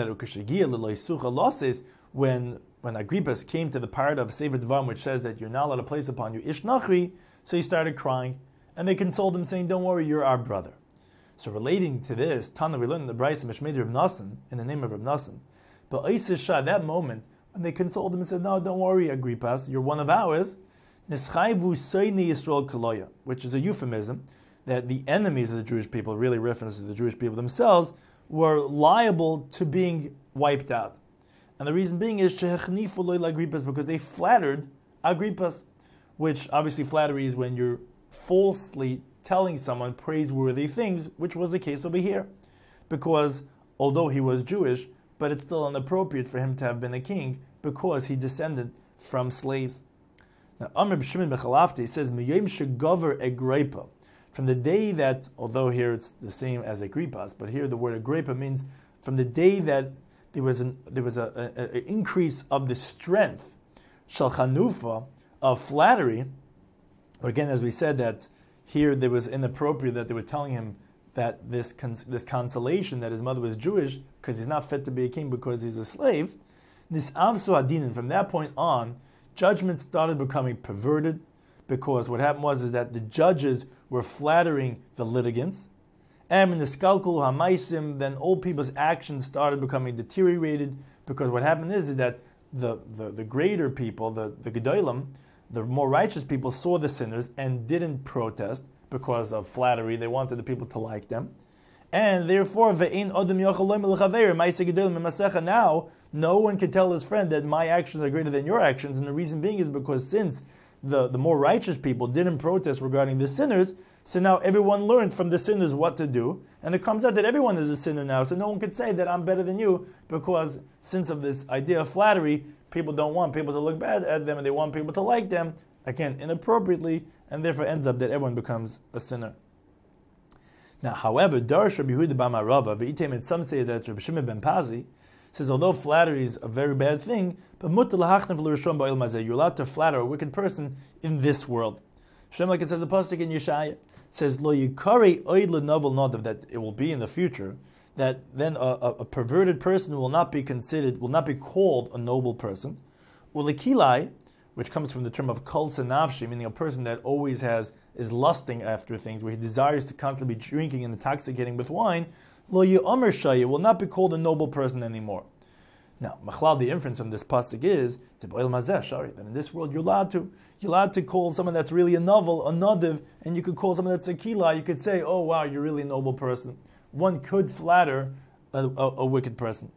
that when Agrippas came to the part of Sefer Devarim which says that you're not allowed to place upon you Ish Nachri, so he started crying, and they consoled him saying, don't worry, you're our brother. So relating to this, Tana, we learned in the Brayso Mishmei Reb Nosson, in the name of Reb Nosson, but Eishes Shah, that moment, when they consoled him and said, no, don't worry, Agrippas, you're one of ours, Nischayvu Soini Yisrael Kaloya, which is a euphemism, that the enemies of the Jewish people, really references to the Jewish people themselves, were liable to being wiped out. And the reason being is Shehechnifu Loy Agrippas, because they flattered Agrippas, which obviously flattery is when you're falsely telling someone praiseworthy things, which was the case over here. Because although he was Jewish, but it's still inappropriate for him to have been a king because he descended from slaves. Now, Amr B'Shimon B'Chalafti says, Miyom Shegover Agrippa. From the day that, although here it's the same as Agrippas, but here the word Agrippa means from the day that there was an increase of the strength, Shalchanufa, of flattery, or again, as we said, that here there was inappropriate that they were telling him that this consolation that his mother was Jewish because he's not fit to be a king because he's a slave. This avsu adinin, from that point on, judgment started becoming perverted because what happened was that the judges were flattering the litigants, and in the skalkul hamaisim, then old people's actions started becoming deteriorated because what happened is that the greater people, the gedolim, the more righteous people saw the sinners and didn't protest because of flattery. They wanted the people to like them. And therefore, now, no one can tell his friend that my actions are greater than your actions. And the reason being is because since the more righteous people didn't protest regarding the sinners, So now everyone learned from the sinners what to do, and it comes out that everyone is a sinner now, so no one could say that I'm better than you, because since of this idea of flattery, people don't want people to look bad at them, and they want people to like them, again, inappropriately, and therefore ends up that everyone becomes a sinner. Now, however, Darash Rabbi Yehuda bar Marava, V'item, and some say that Rabbi Shimon ben Pazi says, although flattery is a very bad thing, but you're allowed to flatter a wicked person in this world. Shem, like it says the pasuk in Yeshaya, says lo yikari oid lenovel nodav, that it will be in the future that then a perverted person will not be called a noble person. Ulekilai, which comes from the term of kol senavshi, meaning a person that always is lusting after things, where he desires to constantly be drinking and intoxicating with wine. Lo yomer shaya, will not be called a noble person anymore. Now, machlal, the inference from this pasuk is that in this world you're allowed to call someone that's really a novel, a nadiv, and you could call someone that's a kila. You could say, oh wow, you're really a noble person. One could flatter a wicked person.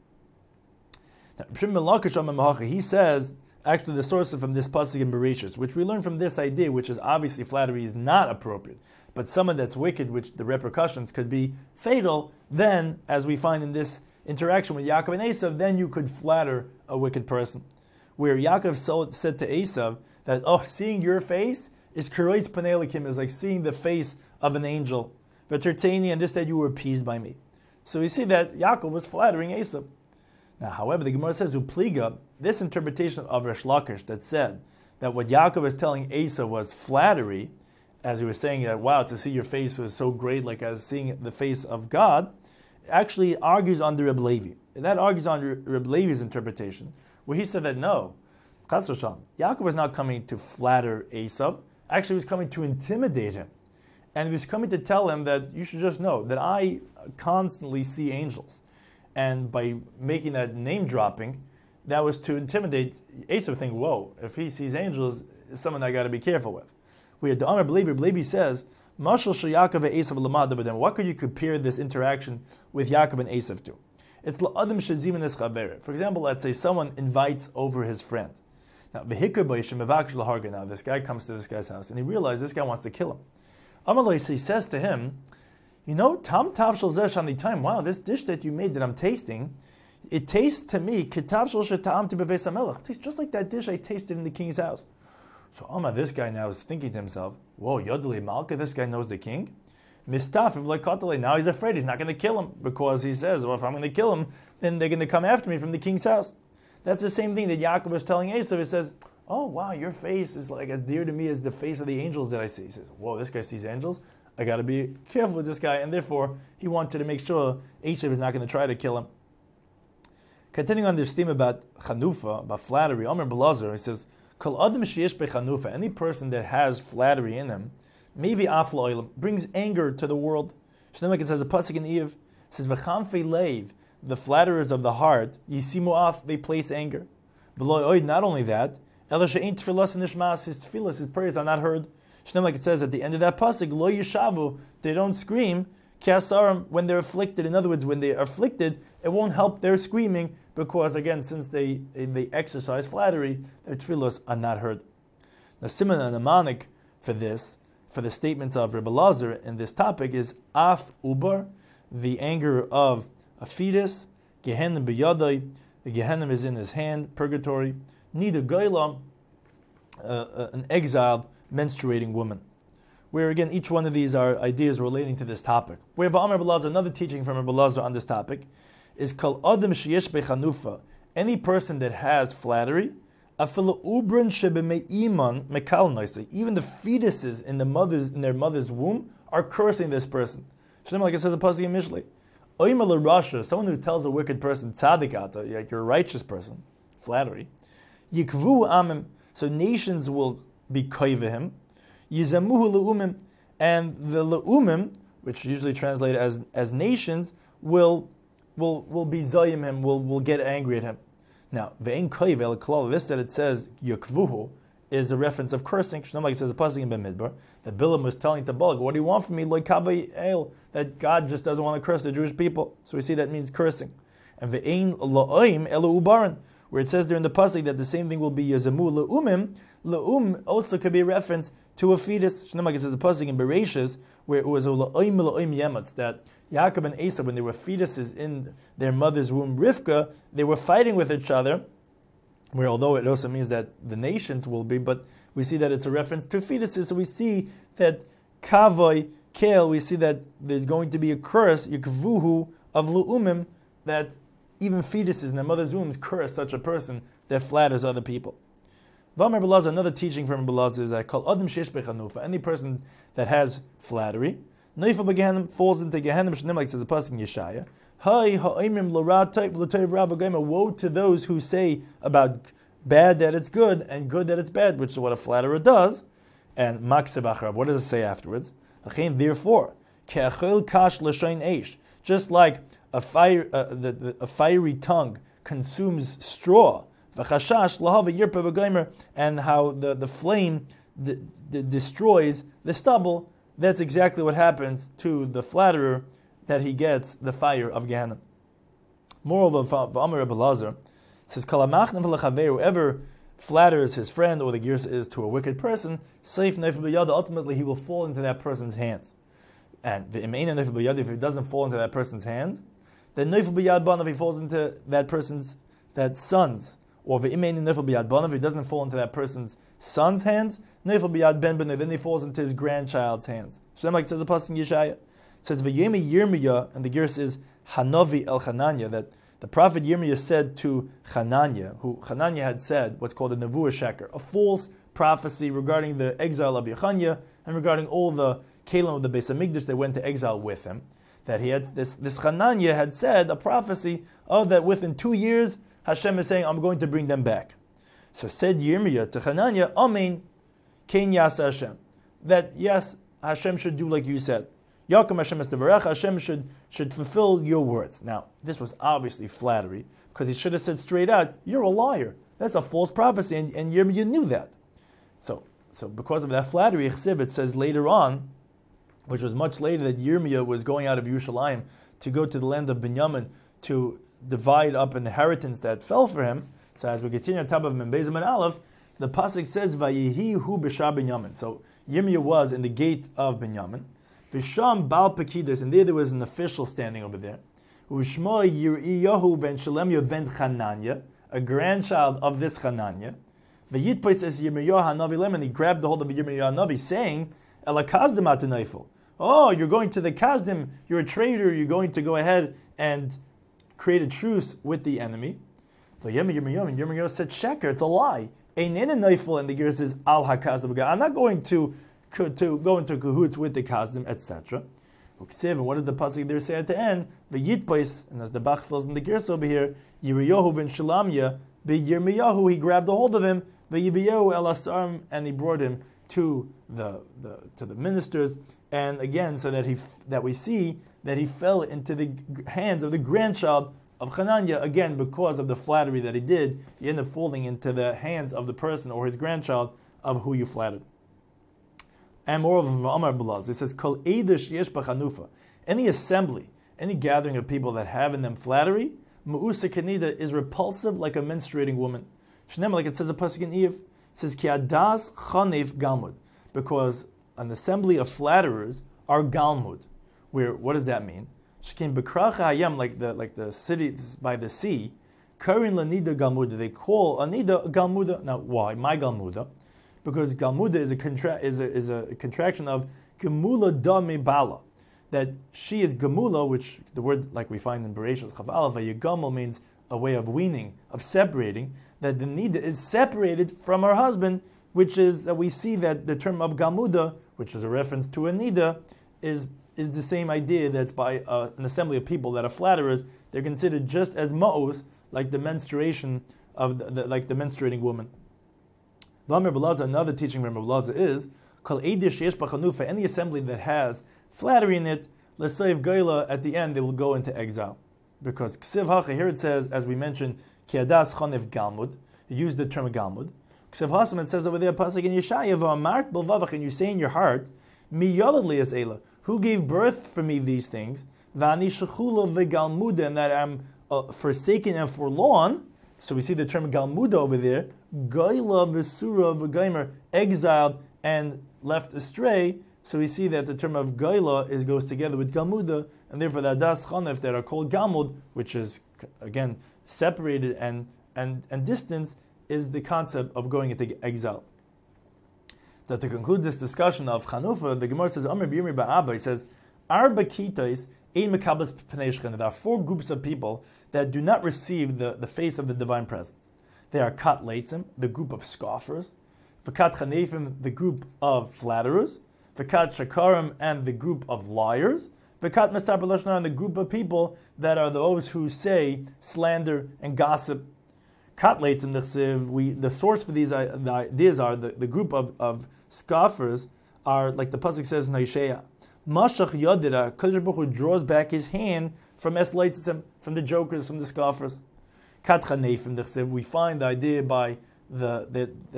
Now, he says, actually the source is from this pasuk in Bereshit, which we learn from this idea, which is obviously flattery is not appropriate, but someone that's wicked, which the repercussions could be fatal, then, as we find in this interaction with Yaakov and Esav, then you could flatter a wicked person. Where Yaakov said to Esav that, seeing your face is kurois panei elikim, is like seeing the face of an angel. V'terteini, and this that you were appeased by me. So we see that Yaakov was flattering Esav. Now, however, the Gemara says, Upliga, this interpretation of Resh Lakish that said that what Yaakov was telling Esav was flattery, as he was saying that, wow, to see your face was so great, like as seeing the face of God, actually argues on the Reb Levi. That argues on Reb Levi's interpretation, where he said that no, Chas v'shalom, Yaakov was not coming to flatter Esav, actually he was coming to intimidate him. And he was coming to tell him that you should just know that I constantly see angels. And by making that name dropping, that was to intimidate Esav, think, whoa, if he sees angels, it's someone I got to be careful with. Where the Amar Levi says, Mashal shel Yaakov and Esav l'mad b'dem. What could you compare this interaction with Yaakov and Esav to? It's l'adam shezimin es chaver. For example, let's say someone invites over his friend. Now, v'hikar b'yishem mevakish l'harga. Now, this guy comes to this guy's house, and he realizes this guy wants to kill him. Amar he says to him, tam tav shel zeh shani time. Wow, this dish that you made that I'm tasting, it tastes to me kitav shel she'ta'amti beveis hamelech. It tastes just like that dish I tasted in the king's house. So this guy now is thinking to himself, whoa, Yodli Malka, this guy knows the king? Mistaf, like Kotale, now he's afraid he's not going to kill him, because he says, well, if I'm going to kill him, then they're going to come after me from the king's house. That's the same thing that Yaakov was telling Esav. He says, oh wow, your face is like as dear to me as the face of the angels that I see. He says, whoa, this guy sees angels? I got to be careful with this guy, and therefore he wanted to make sure Esav is not going to try to kill him. Continuing on this theme about chanufa, about flattery, Omer Belazar, he says, any person that has flattery in him, maybe brings anger to the world. Like it says, a pasuk in Eve says, leiv, the flatterers of the heart, yisimu they place anger. Not only that, his tefillas, his prayers are not heard. Like it says at the end of that pasuk, lo yishavu, they don't scream, kiasarim, when they're afflicted. In other words, when they are afflicted, it won't help their screaming, because again, since they exercise flattery, their tefillos are not heard. Now, Simon and Amanik for the statements of Rebbe Lazar in this topic is af ubar, the anger of a fetus, gehenim b'yadai, the gehenim is in his hand, purgatory, nida goylam, an exiled menstruating woman. Where again, each one of these are ideas relating to this topic. We have Amar Rebbe Lazar, another teaching from Rebbe Lazar on this topic, is kol adam sheyesh bechanufa, any person that has flattery, afilu ubrin shebemeiman mekal noisei, even the fetuses in their mother's womb are cursing this person. Shem, like it says in pasuk in Mishlei, oimal rasha, someone who tells a wicked person tzadikata, you're a righteous person, flattery, yikvu amim, so nations will be koivehim, yizamuhu leumim, and the leumim, which usually translate as nations, will be zayim him, will get angry at him. Now, ve'en koiv el klal, this that it says yakvuhu is a reference of cursing. Like it says the pasuk in Bamidbar that Bilam was telling to Balak, "What do you want from me, loy kavay el?" That God just doesn't want to curse the Jewish people. So we see that means cursing. And ve'en la'oim elu ubaran, where it says there in the pasuk that the same thing will be yazamu le'umim, La'um also could be a reference to a fetus. Shnemak, it says the pasuk in Bereshis, where it was a la'oim yemetz, that Yaakov and Esau, when they were fetuses in their mother's womb, Rivka, they were fighting with each other, where although it also means that the nations will be, but we see that it's a reference to fetuses, so we see that Kavoy, Kel, we see that there's going to be a curse, Yikvuhu, of Lu'umim, that even fetuses in their mother's wombs curse such a person that flatters other people. V'amar Belazar, another teaching from Belazar is that called Adam Shesh Bechanufa, any person that has flattery, Noifa Begehenim falls into Gehenim Shneim, like says the pasuk in Yeshaya. Hay ha'imrim l'rad type l'toiv rav agayma. Woe to those who say about bad that it's good and good that it's bad, which is what a flatterer does. And maksev acharav, what does it say afterwards? Therefore, ke'achil kash l'shayin eish, just like a fiery tongue consumes straw, v'chashash l'hava yirpa v'gaymer, and how the flame destroys the stubble. That's exactly what happens to the flatterer, that he gets the fire of Gehenna. Moreover, V'amar Belazar says, whoever flatters his friend, or the gears is to a wicked person, ultimately he will fall into that person's hands. And if he doesn't fall into that person's hands, then if he falls into that son's, or if he doesn't fall into that person's son's hands, then he falls into his grandchild's hands. Shem, like it says the pasuk in Yeshaya, says V'yemi Yirmiyah, and the gears is Hanavi el Hananya, that the prophet Yirmiyah said to Hananya, who Hananya had said what's called a Nevuah Sheker, a false prophecy regarding the exile of Yechanya and regarding all the Kalim of the Beis Hamikdash that went to exile with him. That he had this Hananya had said a prophecy that within 2 years Hashem is saying, I'm going to bring them back. So said Yirmiyah to Hananya, Amen, Kein Yasa Hashem, that yes, Hashem should do like you said. Yaakov Hashem Estevarech, Hashem should fulfill your words. Now, this was obviously flattery, because he should have said straight out, you're a liar. That's a false prophecy, and Yirmiyah knew that. So because of that flattery, it says later on, which was much later, that Yirmiyah was going out of Yerushalayim to go to the land of Binyamin to divide up an inheritance that fell for him. So as we continue on top of Membezim and Aleph, the pasuk says, Vayihi hu b'shar Binyamin. So Yirmiyah was in the gate of Binyamin. V'sham bal pekidus, and there was an official standing over there. U'shmo Yirmiyahu ben Shelemiah ben Chananya, a grandchild of this Chananya. V'yitpoi says Yirmiyah hanavi lem, and he grabbed the hold of Yirmiyah hanavi, saying, Ela kazdim atanayful. Oh, you're going to the kazdim, you're a traitor, you're going to go ahead and create a truce with the enemy. Yirmiyah said, Sheker, it's a lie. Einen nayful, and the Ger says, Al hakazdim. I'm not going to go into cahoots with the kazdim, etc. And what does the pasuk there say at the end? V'yitpais, and as the Bach fills in the Gersa over here, Yirmiyahu ben Shalamiah, Yirmiyahu, he grabbed a hold of him, V'yibiyahu el asarim, and he brought him to the ministers, and again, so that we see that he fell into the hands of the grandchild of Hananya, again, because of the flattery that he did, he ended up falling into the hands of the person or his grandchild of who you flattered. And moreover, Amar Belaz, it says, Kol Eidish Yesh B'Chanufa, any assembly, any gathering of people that have in them flattery, Mu'usa Kanida is repulsive like a menstruating woman. Shneim, like it says the pasuk in Eve, says, Ki adas chanef galmud, because an assembly of flatterers are galmud. Where, what does that mean? Shkin B'Kracha Hayam, like the city by the sea, Karin Lanida Galmuda, they call Anida Galmuda. Now, why? My Galmuda? Because Galmuda is a contraction of Gemula da Mebala, that she is Gemula, which the word like we find in Bereshit Chav Aleph, Yegamel means a way of weaning, of separating, that the Nida is separated from her husband, which is that we see that the term of Galmuda, which is a reference to a Nida, is the same idea that's by an assembly of people that are flatterers. They're considered just as ma'os, like the menstruation of like the menstruating woman. V'amir B'Laza, another teaching from B'Laza is, Kol Eidish Yesh B'Chanufa, any assembly that has flattery in it, L'Seiv Gaila, at the end they will go into exile. Because Ksiv Hacha, here it says, as we mentioned, Ki Adas Chanef Galmud, you use the term Galmud. Ksiv Hasam, it says over there, Pasuk in Yeshaya, V'amart B'Vavach, and you say in your heart, Mi Yolad Lias Eila, who gave birth for me these things, V'ani Shechula V'Galmuda, and that I'm forsaken and forlorn. So we see the term Galmuda over there, Goyla v'sura v'gaimer, exiled and left astray. So we see that the term of Goyla goes together with Galmuda, and therefore the Adas Chanef that are called Galmud, which is again separated and distance, is the concept of going into exile. That to conclude this discussion of Chanufa, the Gemara says, Amr B'Yirmi Ba'aba, he says, Arba Kitais, Ein Mekabas P'nei. There are 4 groups of people that do not receive the face of the divine presence. They are Kat Leitzim, the group of scoffers, V'Kat Chanefim, the group of flatterers, V'Kat Shakarim, and the group of liars, V'Kat Mesar B'Lashon Hara, and the group of people that are those who say slander and gossip. Kat Leitzim Nechsiv, the source for these ideas are the group of scoffers are, like the pasuk says in Hosea, Mashach Yodira, Kadosh Baruch Hu draws back his hand from Esleitzim, from the jokers, from the scoffers. Kat Chanefim Nechsiv, we find the idea by that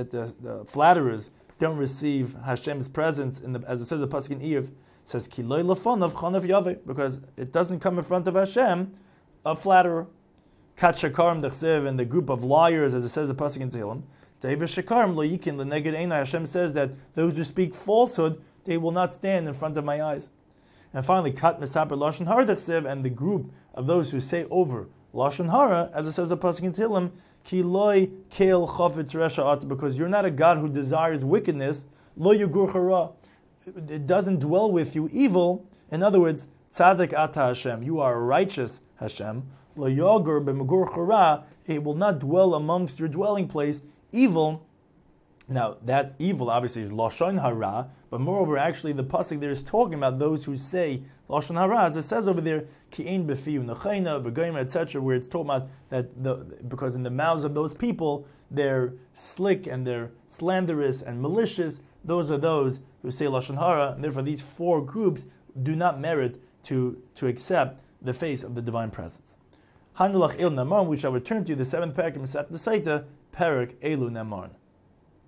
the flatterers don't receive Hashem's presence as it says in the pasuk in Eiv, says Kiloi Lafanav Chanav Yaveh, because it doesn't come in front of Hashem, a flatterer. Kat Shakarim Dechsev, and the group of liars, as it says in the pasuk in Tehillim. David Shakarim Lo Yikin L'Neged Einai. Hashem says that those who speak falsehood, they will not stand in front of my eyes. And finally, Kat Mesaper Lashon Hara Dechsev, and the group of those who say over Lashon Hara, as it says in the pasuk in Tehillim, Ki Loi Keil Chafetz Resha, because you're not a God who desires wickedness. Lo Yugur Chara, it doesn't dwell with you evil. In other words, Tzadik Ata Hashem, you are righteous Hashem. Lo Yogur B'Megur Chara, it will not dwell amongst your dwelling place evil. Now, that evil obviously is Lashon Hara, but moreover, actually, the pasuk there is talking about those who say Lashon Hara, as it says over there, Ki'ein B'fiu Nechayna, B'Goyim, etc., where it's talking about that because in the mouths of those people, they're slick and they're slanderous and malicious. Those are those who say Lashon Hara, and therefore these 4 groups do not merit to accept the face of the divine presence. Hanulach Il Namar, which I will turn to the 7th parak of Masechet Saita, Parak Elu Namar.